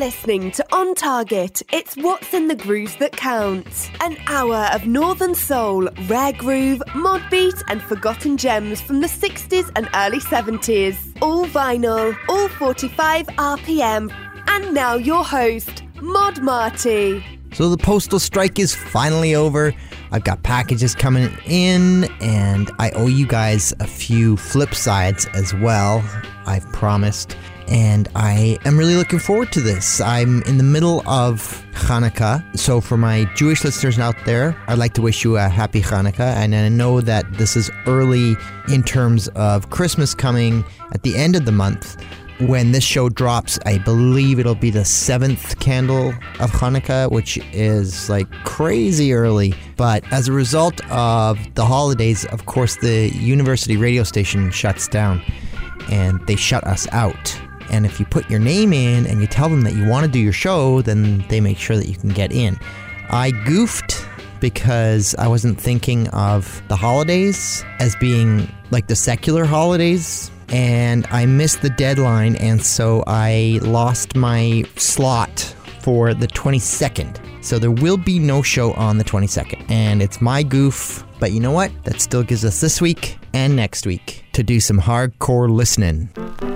listening to On Target. It's what's in the grooves that counts. An hour of Northern Soul, rare groove, mod beat and forgotten gems from the 60s and early 70s. All vinyl, all 45 RPM. And now your host, Mod Marty. So the postal strike is finally over. I've got packages coming in, and I owe you guys a few flip sides as well, I've promised. And I am really looking forward to this. I'm in the middle of Hanukkah, so for my Jewish listeners out there, I'd like to wish you a happy Hanukkah. And I know that this is early in terms of Christmas coming at the end of the month. When this show drops, I believe it'll be the 7th candle of Hanukkah, which is like crazy early. But as a result of the holidays, of course, the university radio station shuts down and they shut us out. And if you put your name in and you tell them that you want to do your show, then they make sure that you can get in. I goofed because I wasn't thinking of the holidays as being like the secular holidays, and I missed the deadline, and so I lost my slot for the 22nd. So there will be no show on the 22nd, and it's my goof, but you know what? That still gives us this week and next week to do some hardcore listening.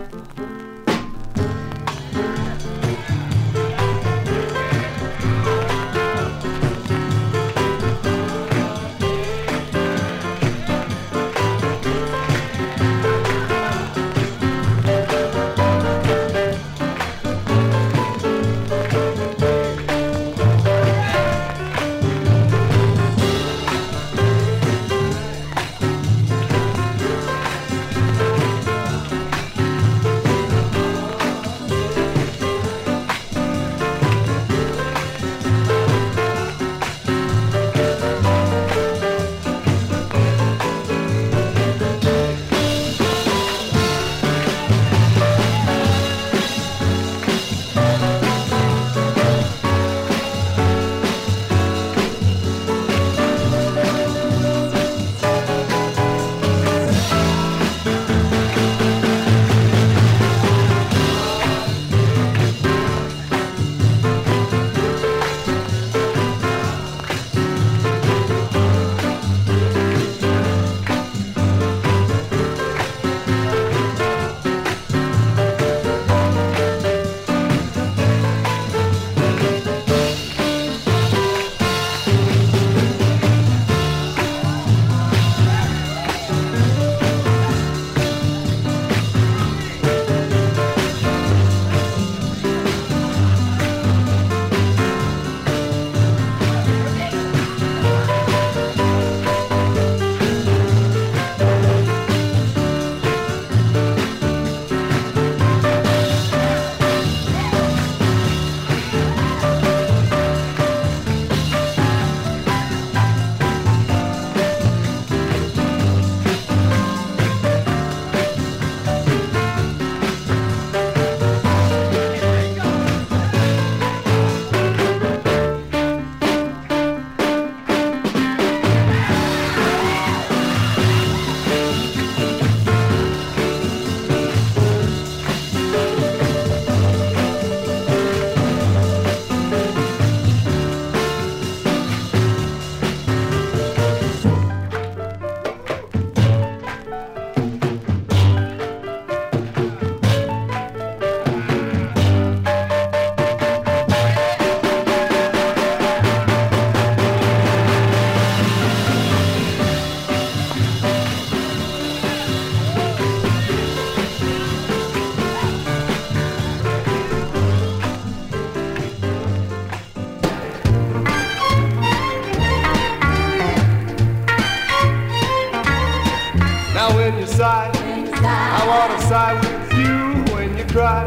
I wanna sigh with you when you cry.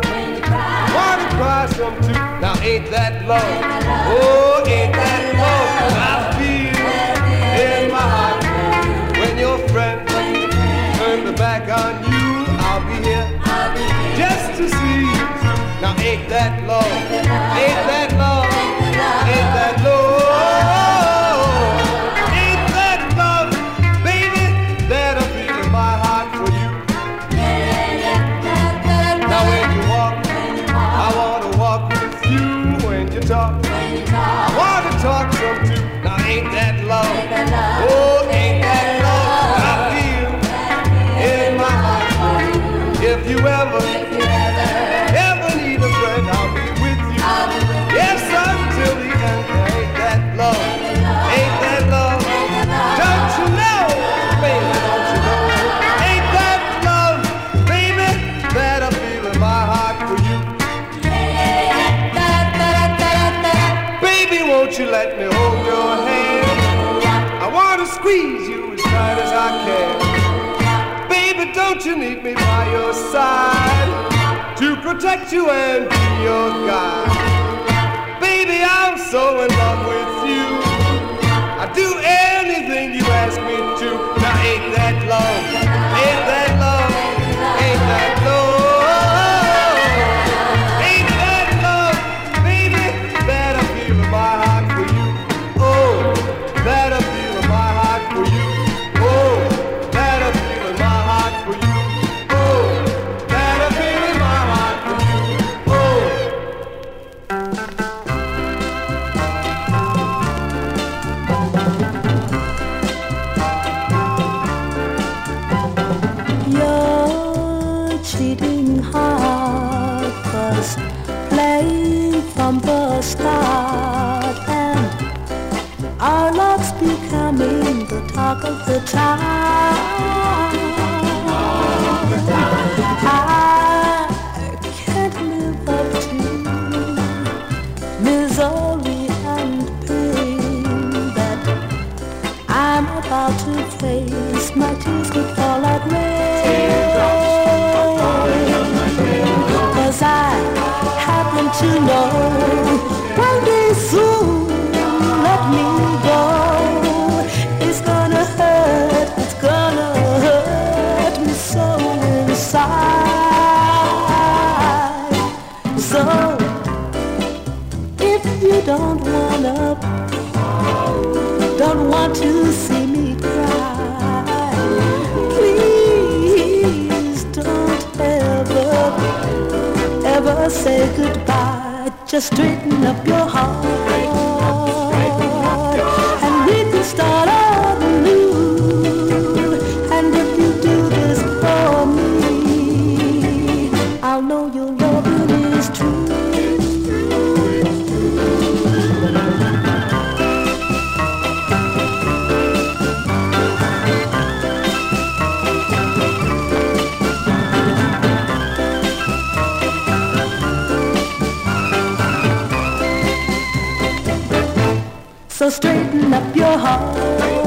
Wanna cry some too. Now ain't that love? Oh, ain't that love? I feel in my heart when your friends turn their back on you. I'll be here just to see you through. Now ain't that love? Ain't that love? Ain't that love? I wanna walk with you you talk. I want to talk some too. Now ain't that love? Oh, ain't that love? I feel in my heart for you. If you ever need a friend, I'll be with you. Yes, until the end. Ain't that love? Ain't that love? Don't you know, baby? Don't you know? Ain't that love, baby? That I feel in my heart for you. Baby, won't you let me hold your hand? I want to squeeze you as tight as I can. Baby, don't you need me by your side to protect you and be your guide? Baby, I'm so in love with you. I do anything you ask me to. Now ain't that love? Ain't that love? Ain't that love? Ain't that love, baby? That I feel in my heart for you. Oh, that I feel in my heart for you. Oh, that I feel in my heart for you. Oh, that I feel in my heart for you. Oh. Your cheating heart was playing from the start, and our love's becoming the talk of the town. I can't live up to misery and pain that I'm about to face. My tears could fall like rain, 'cause I happen to know one day soon let me go. It's gonna hurt me so inside. So if you don't want to see me cry, please don't ever say goodbye. Just straighten up your heart, and we can start anew. And if you do this for me, I'll know your loving is true. So straighten up your heart,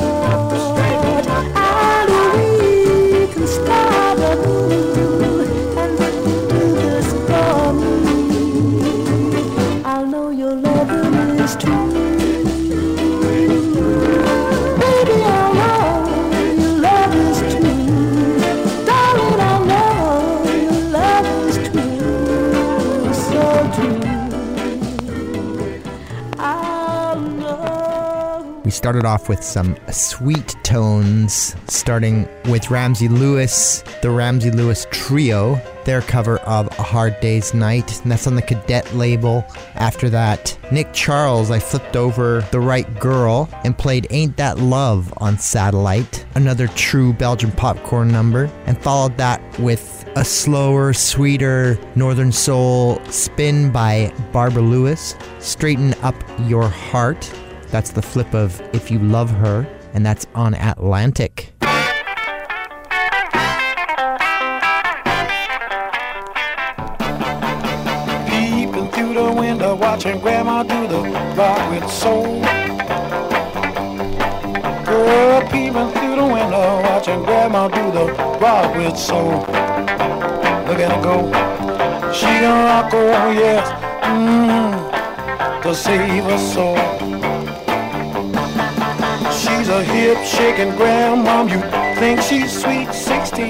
and we can start anew. And if you do this for me, I'll know your loving is true. Baby, I know your love is true. Darling, I know your love is true. So true. I'll know. We started off with some sweet tones, starting with Ramsey Lewis, the Ramsey Lewis Trio, their cover of A Hard Day's Night, and that's on the Cadet label. After that, Nick Charles, I flipped over The Right Girl and played Ain't That Love on Satellite, another true Belgian popcorn number, and followed that with a slower, sweeter Northern Soul spin by Barbara Lewis, Straighten Up Your Heart. That's the flip of If You Love Her, and that's on Atlantic. Peeping through the window, watching Grandma do the rock with soul. Girl, peeping through the window, watching Grandma do the rock with soul. Look at her go. She can rock, oh yes, to save her soul. She's a hip-shaking grandmom, you think she's sweet 16.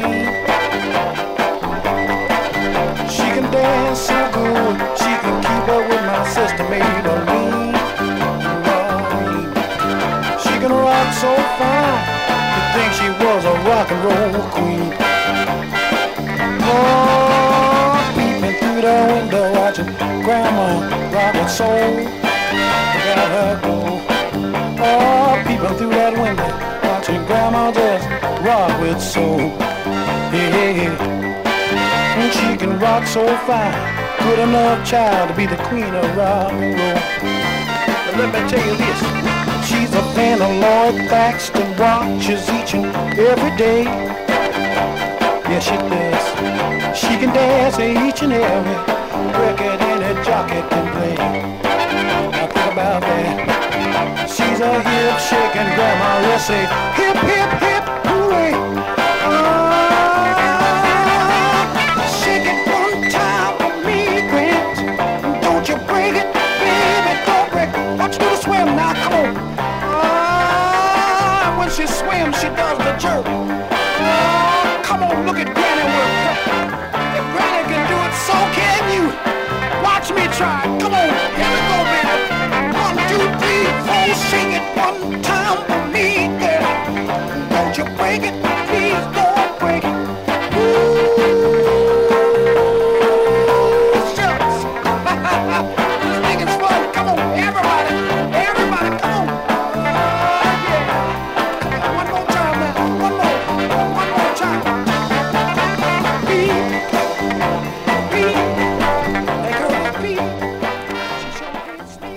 She can dance so good, she can keep up with my sister Maybelline. She can rock so fine, you think she was a rock and roll queen. Oh, peeping through the window, watching Grandma rock with soul. Look at her go. Oh, peeping through that window, watching Grandma just rock with soul. Yeah, and she can rock so fine, good enough child to be the queen of rock and roll. But let me tell you this, she's a fan of Lloyd Baxter, watches each and every day. Yes, she does. She can dance each and every record any jockey can play. Now think about that. She's a hip shaking grandma. Let's say hip, hip, hip, hooray. Shake it one time for me, Grant. Don't you break it, baby, don't break it. Want you to swim now, come on. When she swims, she does the jerk. Come on, look at Granny work. If Granny can do it, so can you. Watch me try. Come on, here we go, baby. 1, 2, 3, 4, shake it one time for me, girl. Don't you break it, please don't break it. Ooh, shucks. This thing is fun. Come on, everybody, everybody, come on. Yeah. One more time now. One more time. Beat. Hey, girl, beat. She sure beats me.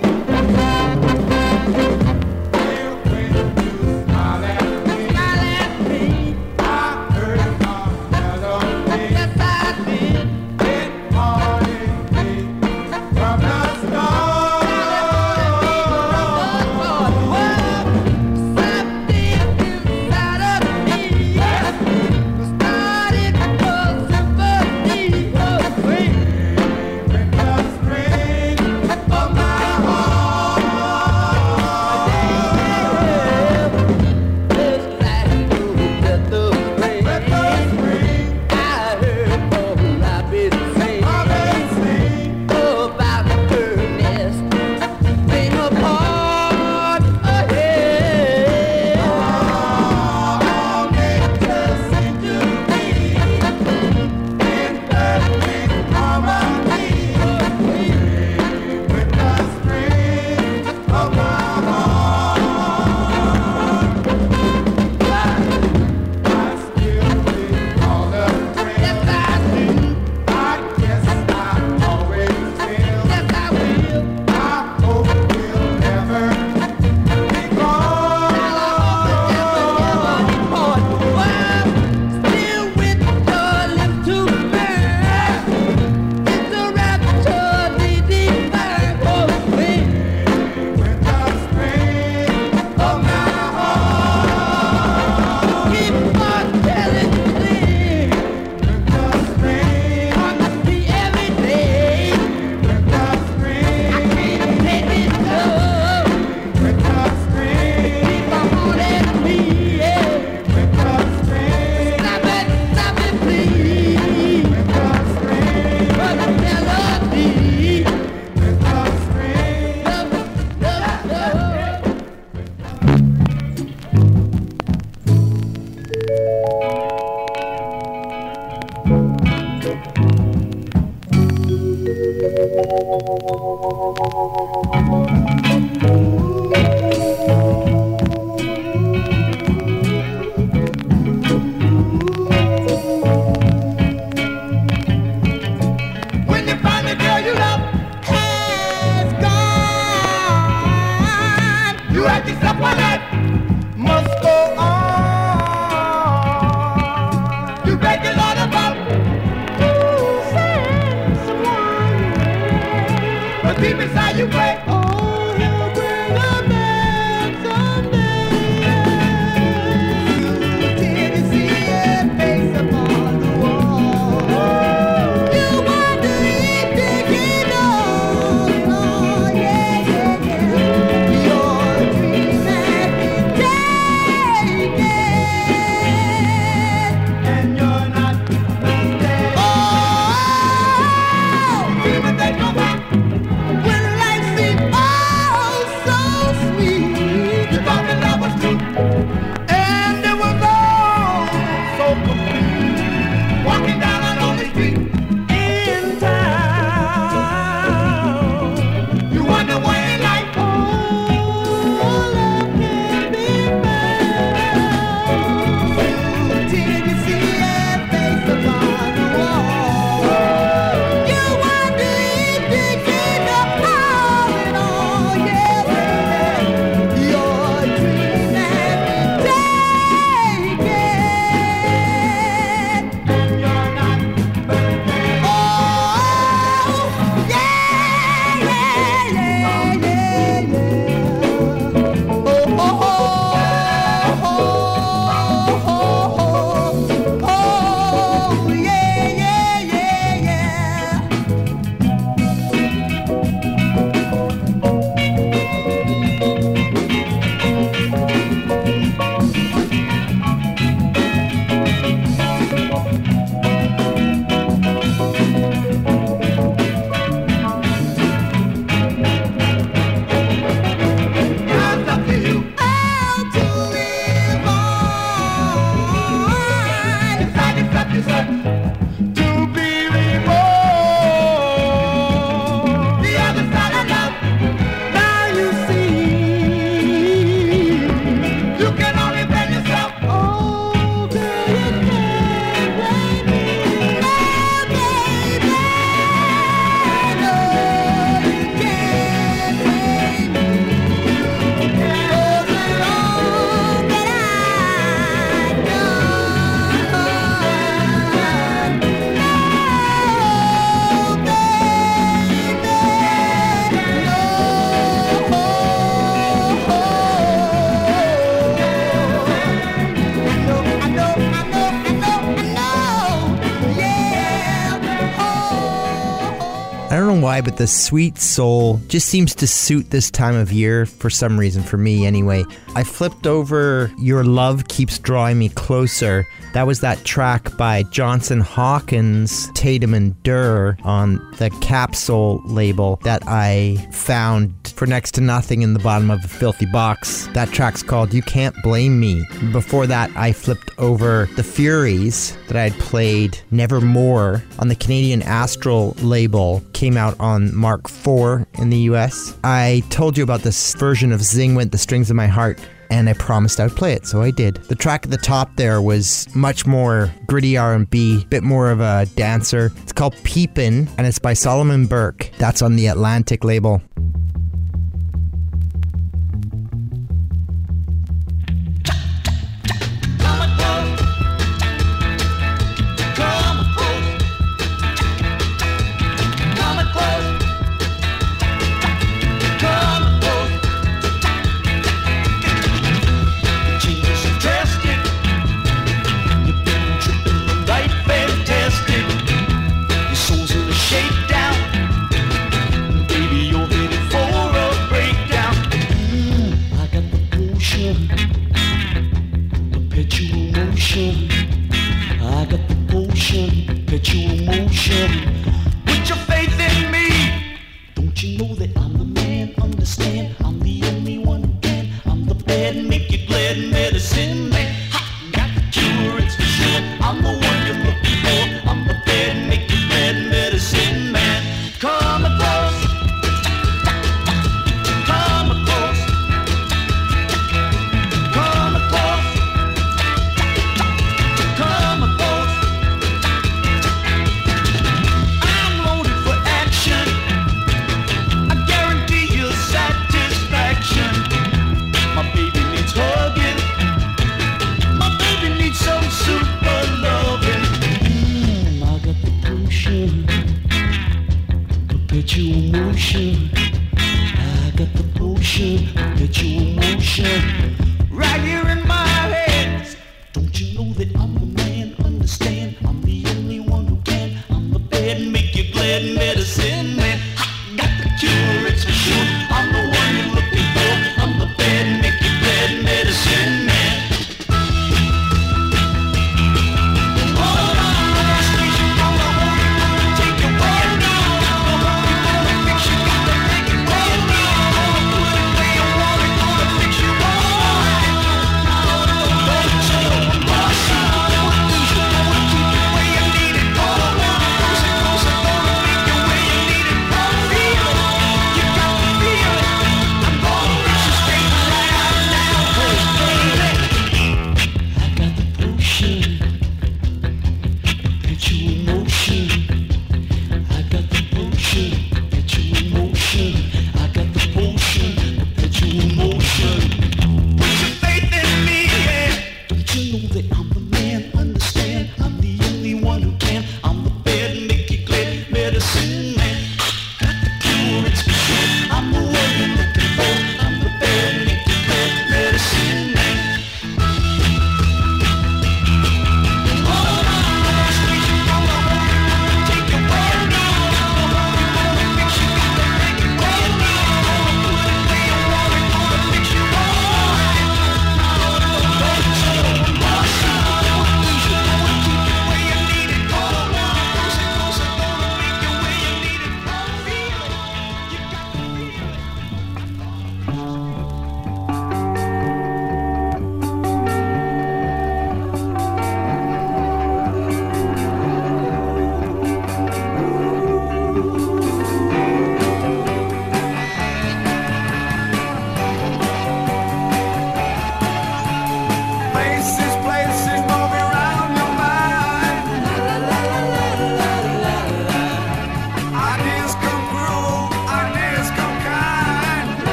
why, but the sweet soul just seems to suit this time of year for some reason, for me anyway. I flipped over Your Love Keeps Drawing Me Closer. That was that track by Johnson Hawkins, Tatum and Durr on the Capsule label that I found for next to nothing in the bottom of a filthy box. That track's called You Can't Blame Me. Before that, I flipped over The Furies that I had played Nevermore on the Canadian Astral label. Came out on Mark IV in the US. I told you about this version of Zingwint, The Strings of My Heart, and I promised I would play it, so I did. The track at the top there was much more gritty R&B, bit more of a dancer. It's called Peepin', and it's by Solomon Burke. That's on the Atlantic label. I got the potion, perpetual motion. Put your faith in me. Don't you know that I'm the man? Understand? I'm the only one who can. I'm the bad, make you glad medicine man. Ha! Got the cure, it's for sure. I'm the one you're looking for. I'm the bad, make you glad medicine man. Come close. Come close. Come close. Come close. I'm loaded for action. I guarantee you satisfaction. My baby needs hugging. My baby needs some super loving. I got the potion, perpetual motion. I got the potion, perpetual motion. Right here in my head. Don't you know that I'm the man? Understand? I'm the only one who can. I'm the bad, make you glad medicine man. Ha! Got the cure, it's for sure. I'm the one you're looking for. I'm the bad, make you glad medicine man. Take your word.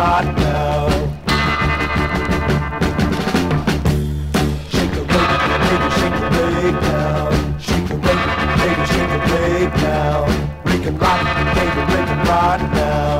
rod now. Shake a rake, baby, shake a rake now. Shake a rake, baby, shake a rake now. Rake and rock, baby, rake and rod now.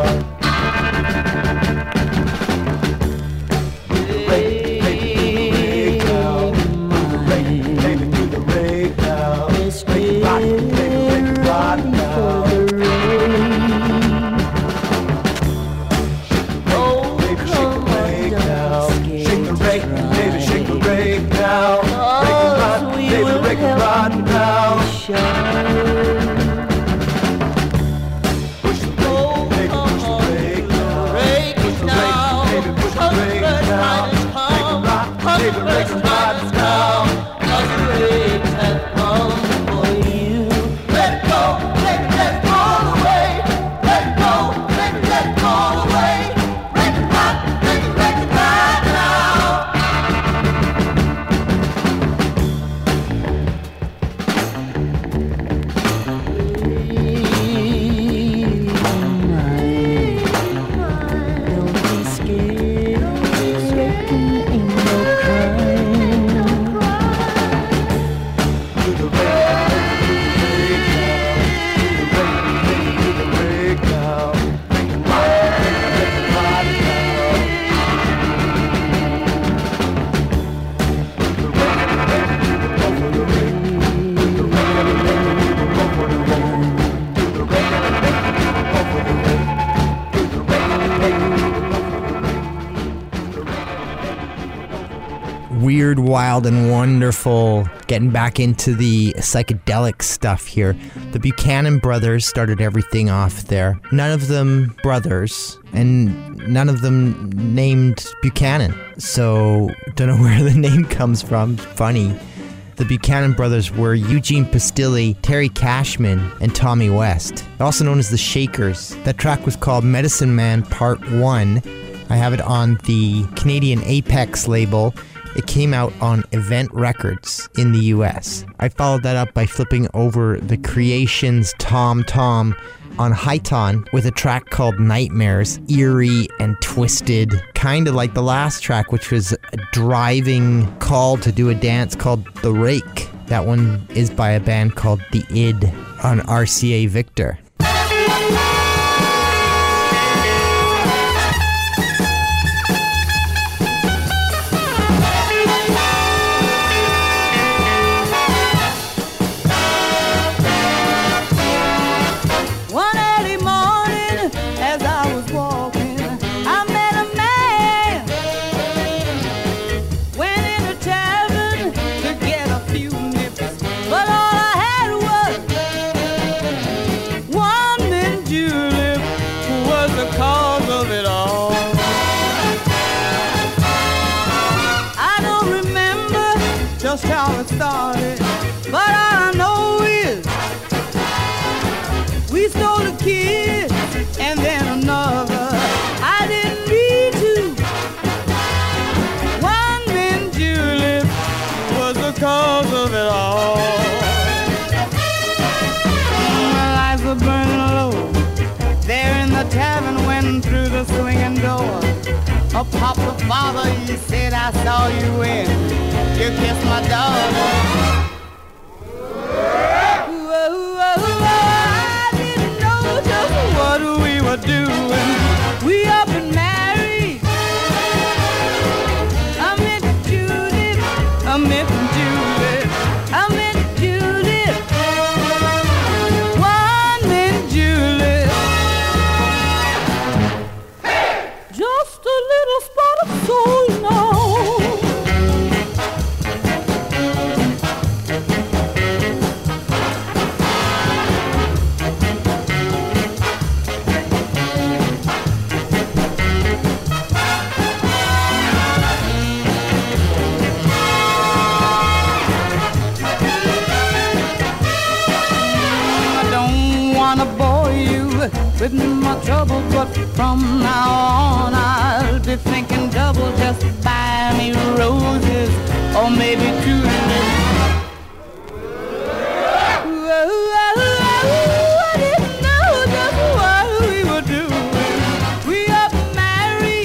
Weird, wild, and wonderful. Getting back into the psychedelic stuff here. The Buchanan brothers started everything off there. None of them brothers, and none of them named Buchanan. So, don't know where the name comes from. Funny. The Buchanan brothers were Eugene Pastilli, Terry Cashman, and Tommy West, also known as the Shakers. That track was called Medicine Man Part 1. I have it on the Canadian Apex label. It came out on Event Records in the US. I followed that up by flipping over the Creations Tom Tom on Highton with a track called Nightmares, eerie and twisted, kind of like the last track, which was a driving call to do a dance called The Rake. That one is by a band called The Id on RCA Victor. Just how it started, but all I know is we stole a kid and then another. I didn't need to. One man julep was the cause of it all. My lights were burning low there in the tavern, went through the swinging door. A papa father, he said, I saw you when you kissed my daughter. I didn't know just what we were doing. We up and married. I met Judith, I met Judith, I met Judith. One met Judith. Just a little spot of soul now. With my trouble, but from now on I'll be thinking double. Just buy me roses or maybe tulips. I didn't know just what we were doing. We up married.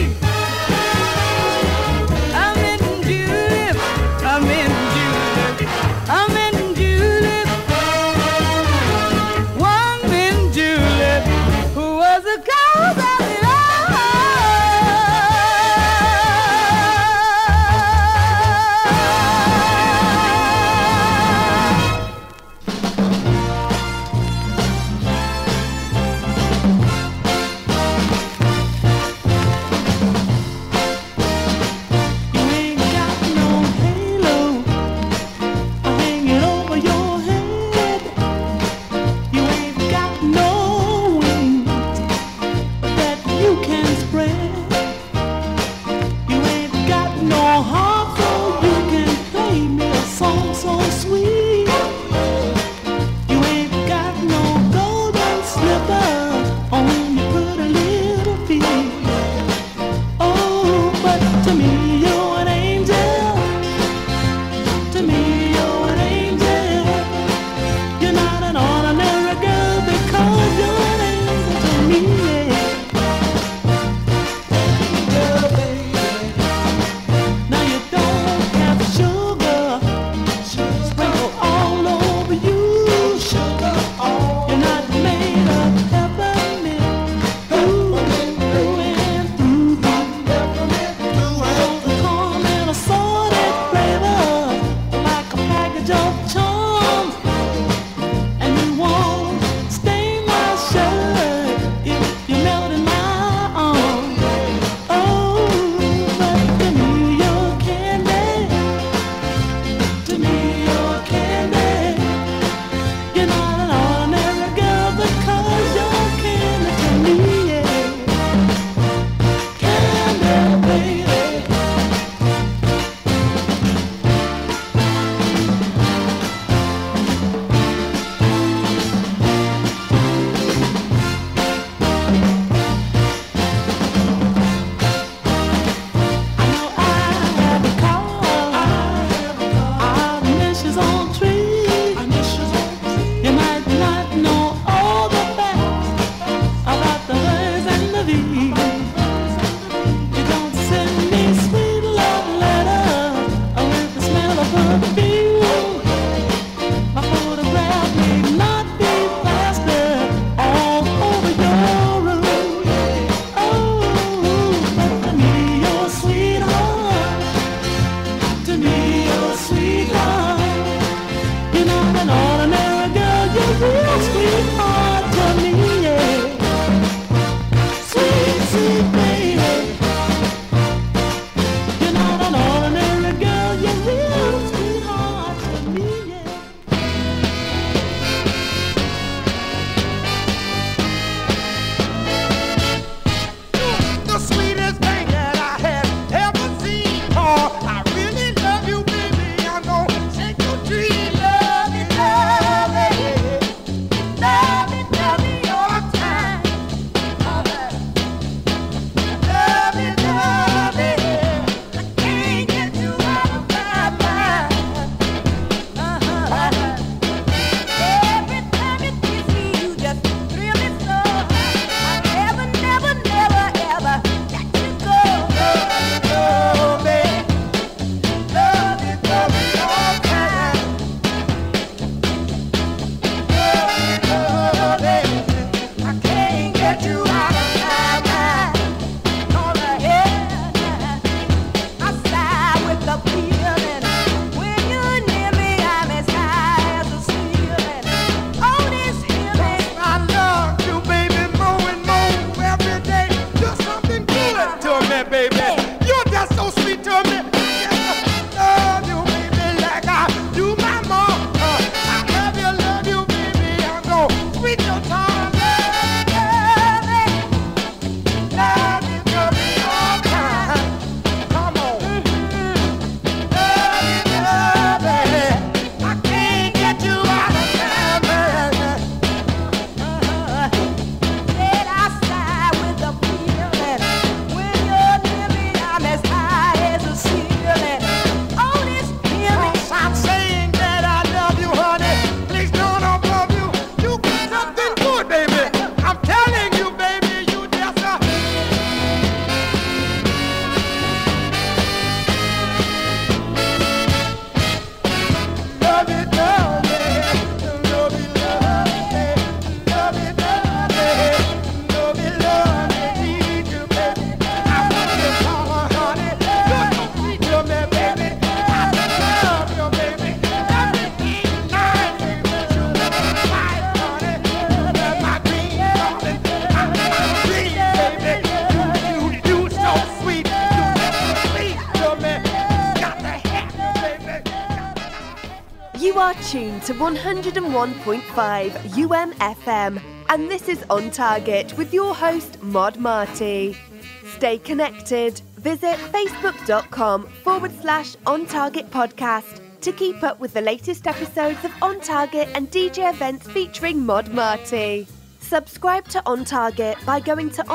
You are tuned to 101.5 UMFM, and this is On Target with your host, Mod Marty. Stay connected. Visit facebook.com/On Target Podcast to keep up with the latest episodes of On Target and DJ events featuring Mod Marty. Subscribe to On Target by going to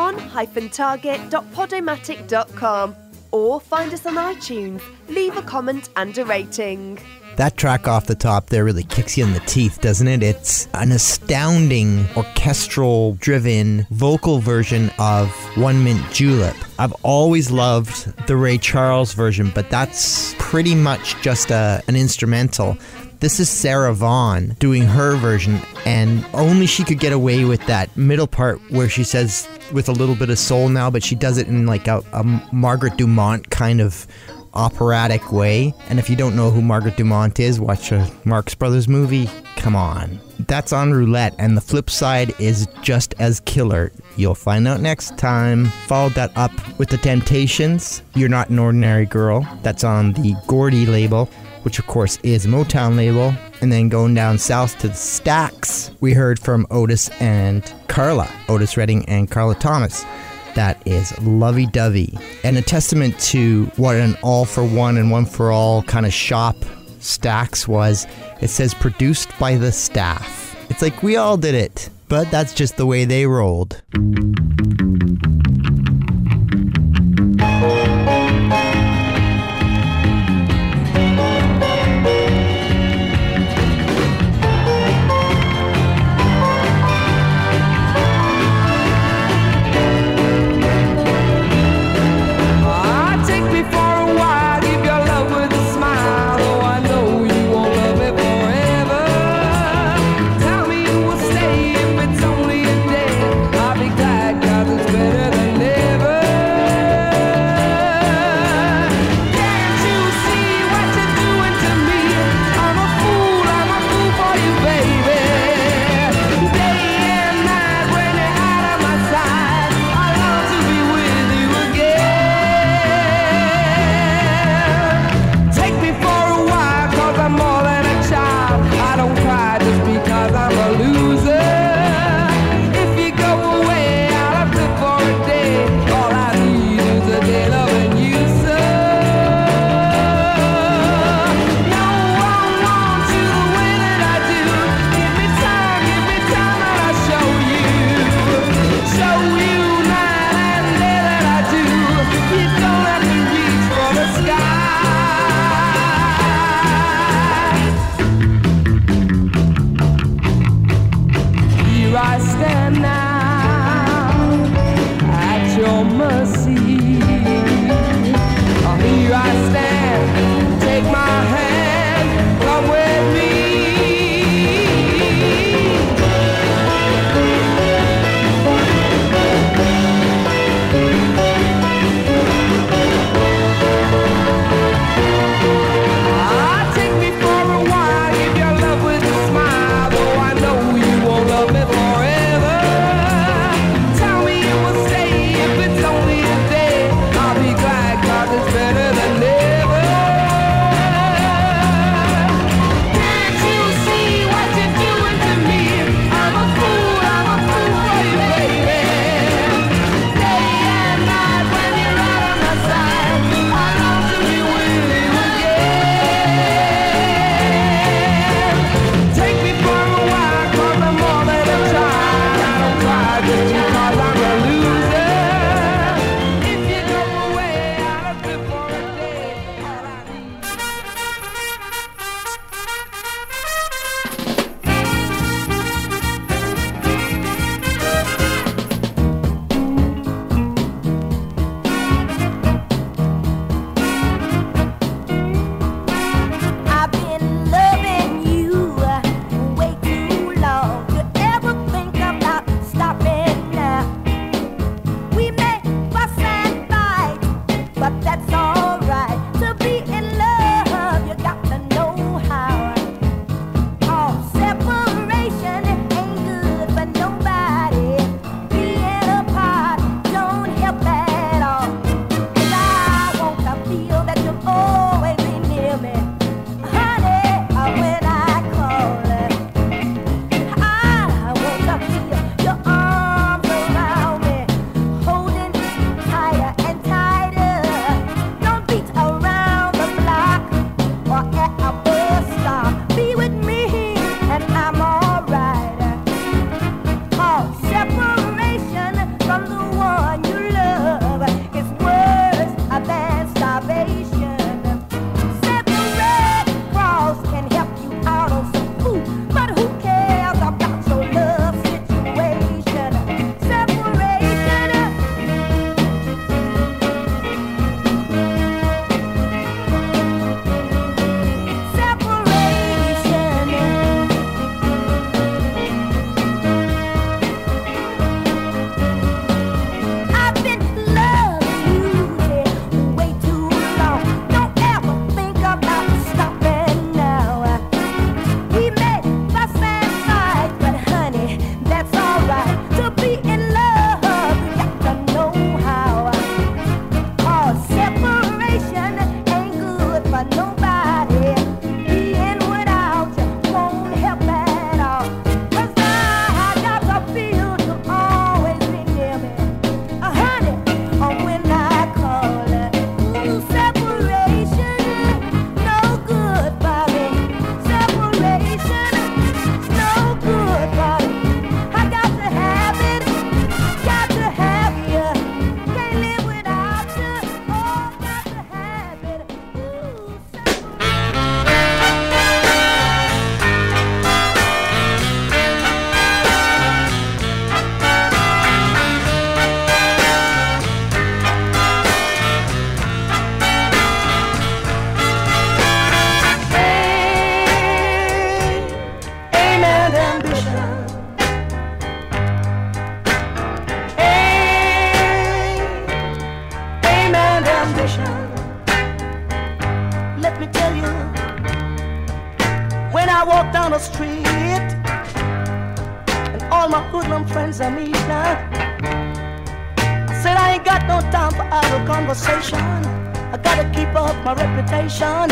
on-target.podomatic.com or find us on iTunes, leave a comment and a rating. That track off the top there really kicks you in the teeth, doesn't it? It's an astounding orchestral-driven vocal version of One Mint Julep. I've always loved the Ray Charles version, but that's pretty much just an instrumental. This is Sarah Vaughan doing her version, and only she could get away with that middle part where she says with a little bit of soul now, but she does it in like a Margaret Dumont kind of operatic way. And if you don't know who Margaret Dumont is, watch a Marx Brothers movie. Come on. That's on Roulette, and the flip side is just as killer. You'll find out next time. Followed that up with The Temptations, You're Not an Ordinary Girl. That's on the Gordy label, which of course is a Motown label. And then going down south to the Stax, we heard from Otis and Carla, Otis Redding and Carla Thomas. That is Lovey Dovey. And a testament to what an all for one and one for all kind of shop Stax was. It says produced by the staff. It's like we all did it, but that's just the way they rolled. Tell me you will stay if it's only a I walk down the street, and all my hoodlum friends I meet now, I said I ain't got no time for idle conversation. I gotta keep up my reputation.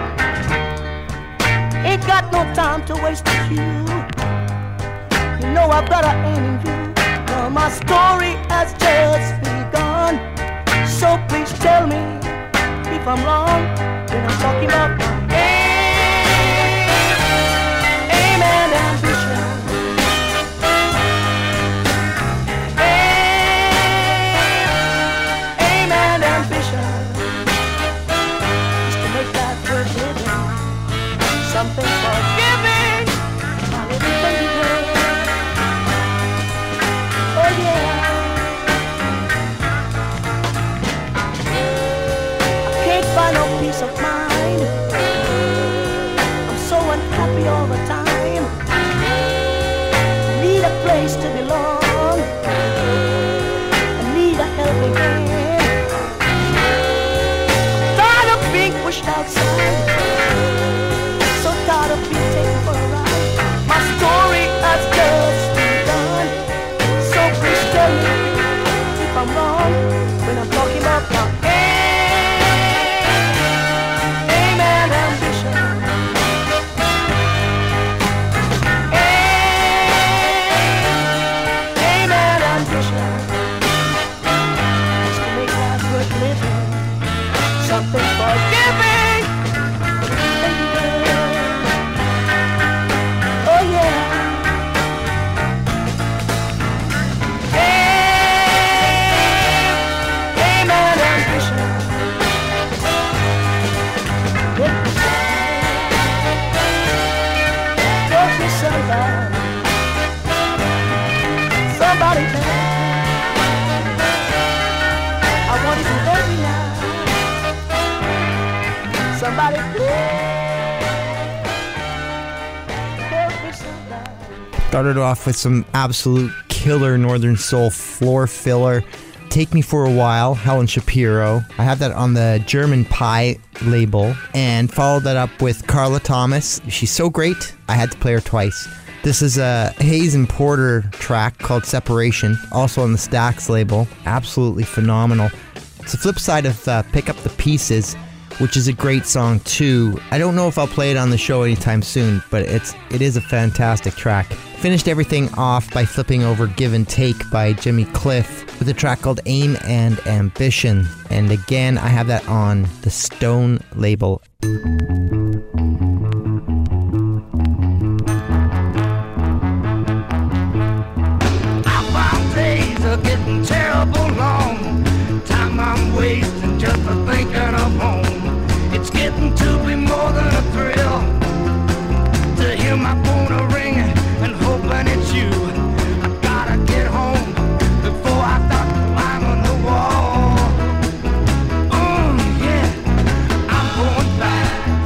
Ain't got no time to waste with you. You know I've got an aim in view. Now my story has just begun. So please tell me if I'm wrong when I'm talking about aim and ambition. Aim and ambition is to make life worth living, something for giving, my little baby. Oh yeah. Find no peace of mind. I'm so unhappy all the time. I need a place to belong. I need a helping hand. Tired of being pushed outside. So tired of being taken for a ride. My story has just begun. So please tell me if I'm wrong when I'm talking about my something for giving. Oh yeah. Aim and ambition. Get me somebody. Somebody there. I want you every night. Somebody Started off with some absolute killer Northern Soul floor filler. Take Me For A While, Helen Shapiro. I have that on the German Pie label. And followed that up with Carla Thomas. She's so great, I had to play her twice. This is a Hayes and Porter track called Separation, also on the Stax label. Absolutely phenomenal. It's the flip side of Pick Up the Pieces, which is a great song too. I don't know if I'll play it on the show anytime soon, but it is a fantastic track. Finished everything off by flipping over Give and Take by Jimmy Cliff with a track called Aim and Ambition. And again, I have that on the Stone label. I found days are getting terrible long. Time I'm wasting just for thinking of home. It's getting to be more than a thrill to hear my phone ringing and hoping it's you. I gotta get home before I start climbing the wall. Yeah, I'm going back.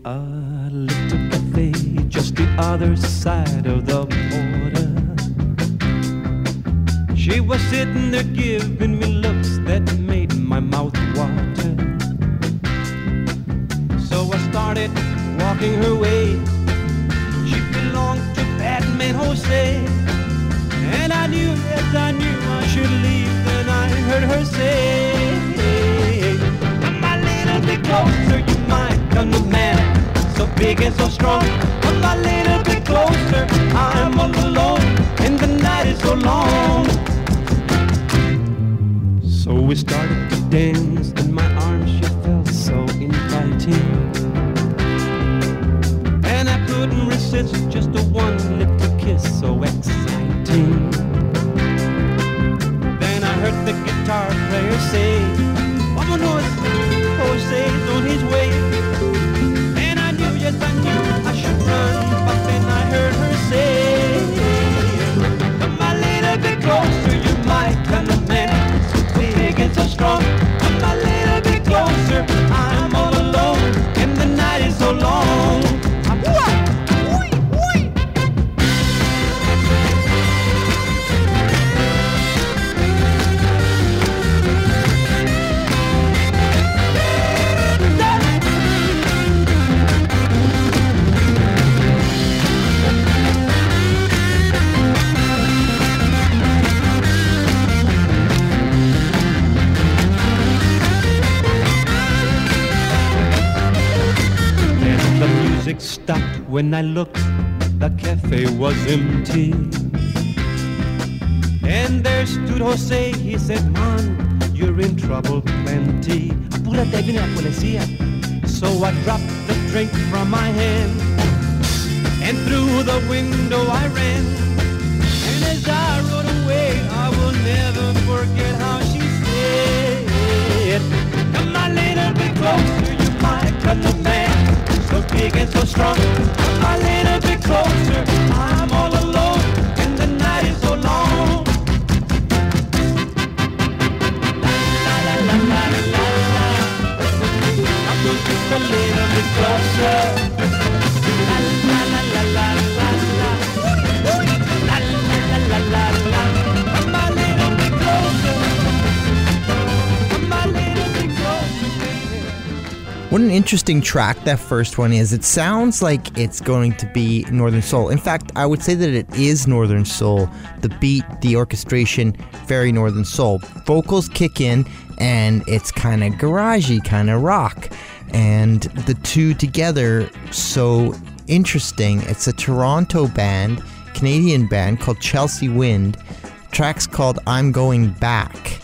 a little cafe just the other side of the border. She was sitting there giving me looks that made my mouth water. So I started walking her way. She belonged to Batman Jose. And I knew, yes, I knew I should leave. Then I heard her say, come a little bit closer, you might understand. So big and so strong. Come a little bit closer, I'm all alone, and the night is so long. So we started to dance, and my arms, she felt so inviting. And I couldn't resist just a one little kiss, so exciting. Then I heard the guitar player say, Vámonos, Jose's on his way. And I knew, yes I knew I should run, but then I heard her say, come a little bit closer, you might come a man, so big and so strong. Come a little bit closer, I'm all alone, and the night is so long. Stopped when I looked, the cafe was empty. And there stood Jose, he said, man, you're in trouble plenty. Apúrate, viene la policía. So I dropped the drink from my hand, and through the window I ran. And as I rode away, I will never forget how she said, come a little bit closer, you might come the man. So big and so strong, come a little bit closer, I'm all alone, and the night is so long. La la la la la la la, I'm just a little bit closer. La la la la la la la, la la la la la, come a little bit closer, come a little bit closer, baby. What an interesting track that first one is. It sounds like it's going to be Northern Soul. In fact, I would say that it is Northern Soul. The beat, the orchestration, very Northern Soul. Vocals kick in and it's kind of garagey, kind of rock. And the two together, so interesting. It's a Toronto band, Canadian band called Chelsea Wind. The track's called I'm Going Back.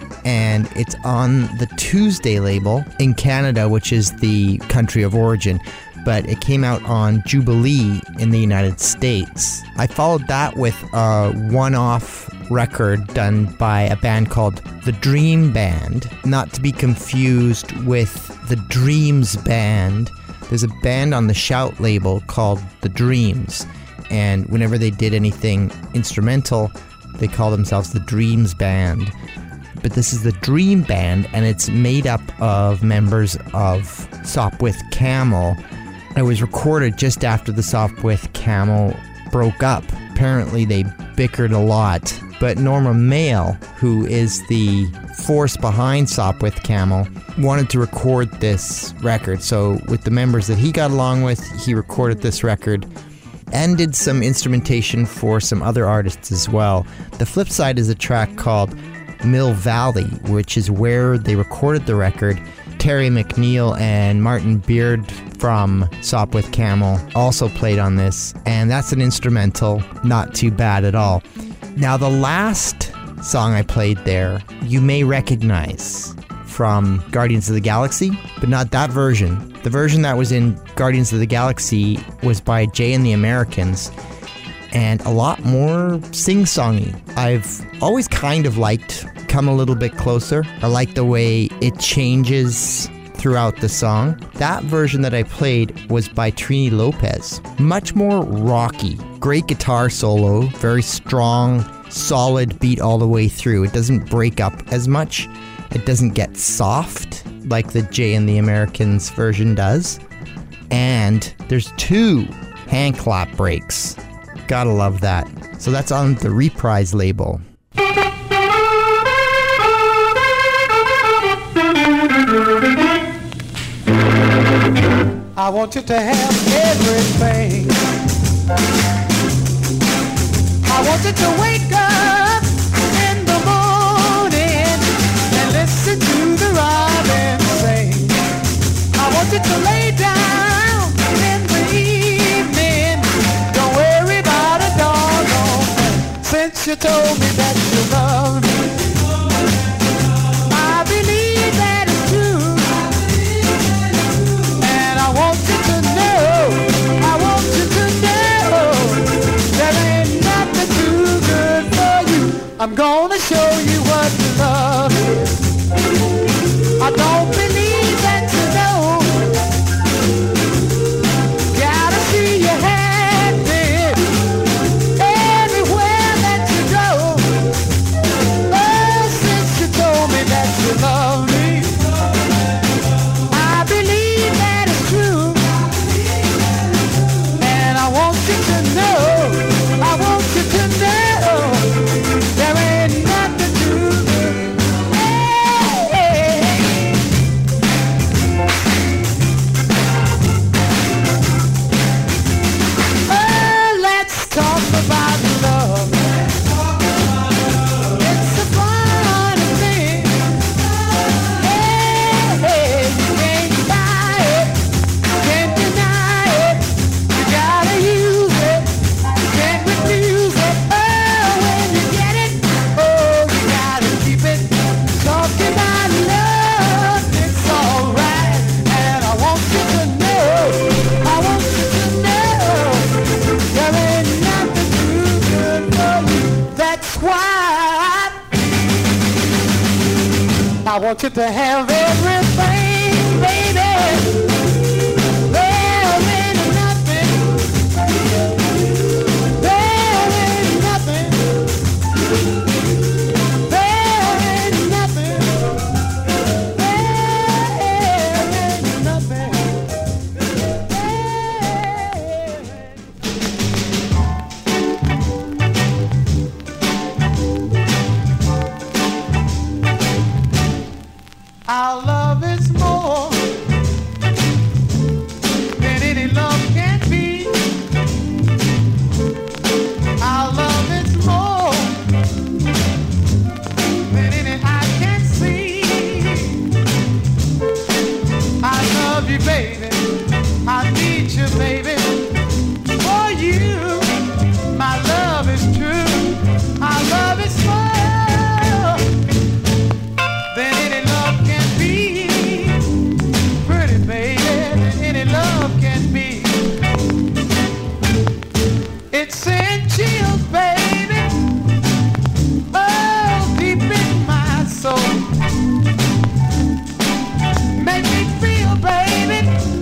And it's on the Tuesday label in Canada, which is the country of origin, but it came out on Jubilee in the United States. I followed that with a one-off record done by a band called The Dream Band, not to be confused with The Dreams Band. There's a band on the Shout label called The Dreams, and whenever they did anything instrumental, they call themselves The Dreams Band. But this is the Dream Band, and it's made up of members of Sopwith Camel. It was recorded just after the Sopwith Camel broke up. Apparently they bickered a lot, but Norma Mail, who is the force behind Sopwith Camel, wanted to record this record. So with the members that he got along with, he recorded this record and did some instrumentation for some other artists as well. The flip side is a track called Mill Valley, which is where they recorded the record. Terry McNeil and Martin Beard from Sopwith Camel also played on this, and that's an instrumental, not too bad at all. Now the last song I played there, you may recognize from Guardians of the Galaxy, but not that version. The version that was in Guardians of the Galaxy was by Jay and the Americans, and a lot more sing-songy. I've always kind of liked Come a Little Bit Closer. I like the way it changes throughout the song. That version that I played was by Trini Lopez. Much more rocky. Great guitar solo, very strong, solid beat all the way through. It doesn't break up as much. It doesn't get soft like the Jay and the Americans version does. And there's 2 hand clap breaks. Gotta love that. So that's on the Reprise label. I want you to have everything. I want you to wake up in the morning and listen to the robin sing. I want you to lay down in the evening. Don't worry about a doggone thing. Since you told me that you love me, I believe that it's true. And I want you to know, I want you to know, there ain't nothing too good for you. I'm gonna show you what love is. I don't believe that you know. Gotta see you happy everywhere that you go. Oh, since you told me that you love me, I believe that it's true. And I want you to know, I want you to know, there ain't nothing too good. Hey, oh, let's talk about love. It's a funny thing. Hey, you can't buy it, can't deny it. You gotta use it, you can't refuse it. Oh, when you get it, oh, you gotta keep it. Talking about love, it's alright. And I want you to know, I want you to know, there ain't nothing too good for you. That's why I want you to have everything, baby. There ain't nothing, there ain't nothing, there ain't nothing, there ain't nothing. Our love is more than any love can be. Our love is more than any eye can see. I love you, baby. I need you, baby. For you, my love is true. Our love is more than any love can be. Pretty baby, than any love can be. It sends chills, baby, oh, deep in my soul. Make me feel, baby,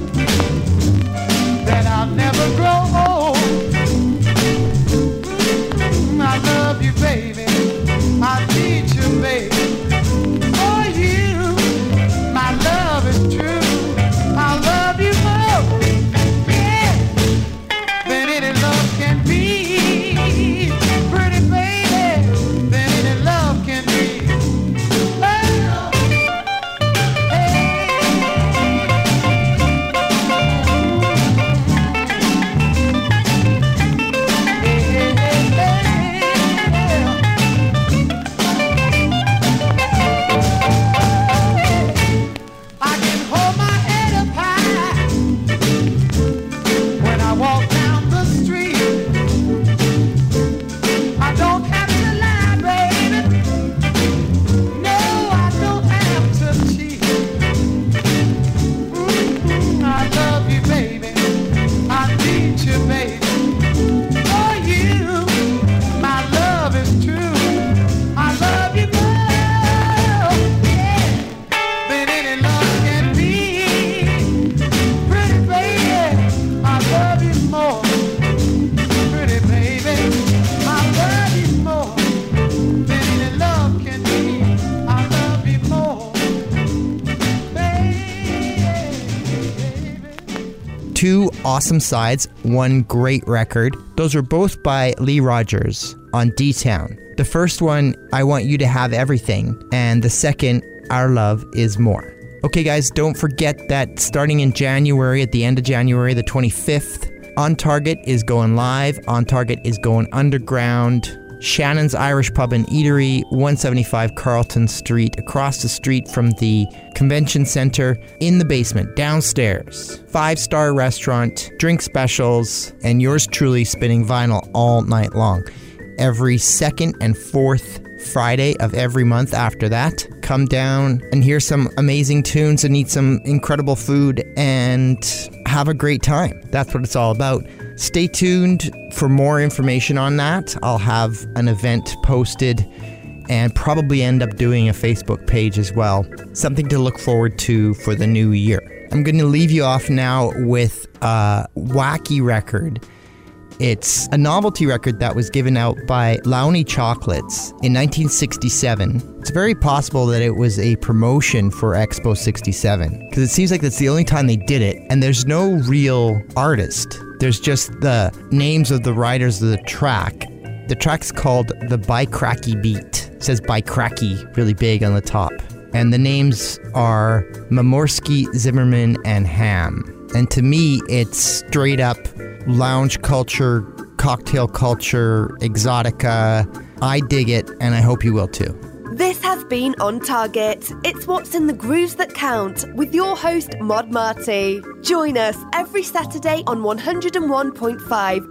2 awesome sides, 1 great record. Those are both by Lee Rogers on D-Town. The first one, I Want You to Have Everything, and the second, Our Love Is More. Okay guys, don't forget that starting in January, at the end of January, the 25th, On Target is going live. On Target is going underground. Shannon's Irish Pub and Eatery, 175 Carlton Street, across the street from the convention center, in the basement, downstairs. 5-star restaurant, drink specials, and yours truly spinning vinyl all night long. Every 2nd and 4th Friday of every month after that. Come down and hear some amazing tunes and eat some incredible food and have a great time. That's what it's all about. Stay tuned for more information on that. I'll have an event posted and probably end up doing a Facebook page as well. Something to look forward to for the new year. I'm going to leave you off now with a wacky record. It's a novelty record that was given out by Launi Chocolates in 1967. It's very possible that it was a promotion for Expo 67, because it seems like that's the only time they did it, and there's no real artist. There's just the names of the writers of the track. The track's called The By Cracky Beat. It says By Cracky really big on the top. And the names are Mamorsky, Zimmerman, and Ham. And to me, it's straight up lounge culture, cocktail culture, exotica. I dig it, and I hope you will too. This has been On Target. It's what's in the grooves that count with your host, Mod Marty. Join us every Saturday on 101.5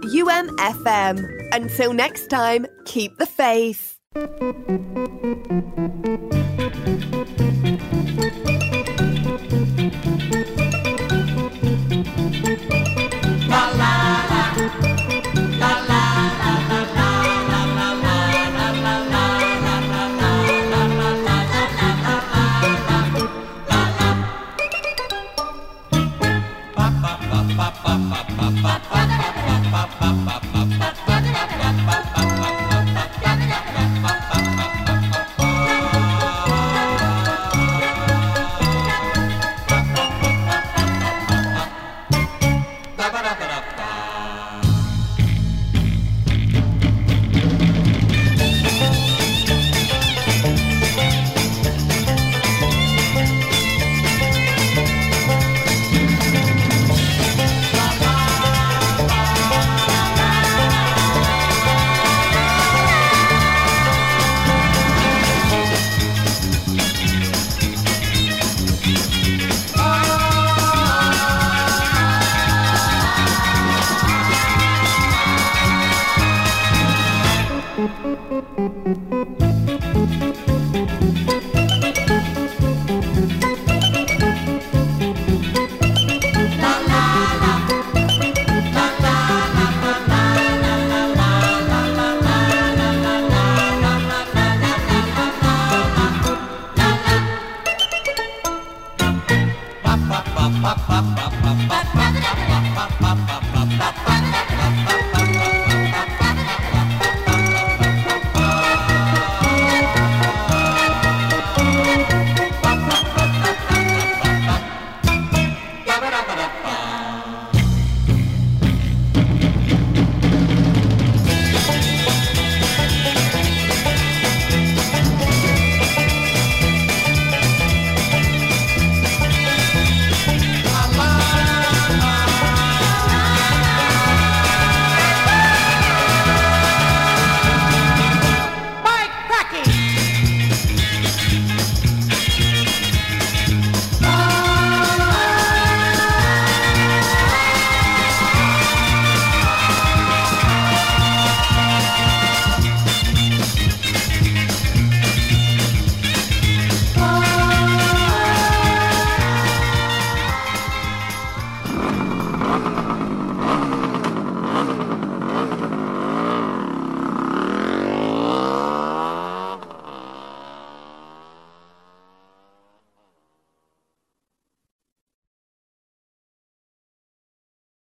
UMFM. Until next time, keep the faith. Ba ba ba ba ba ba ba ba ba.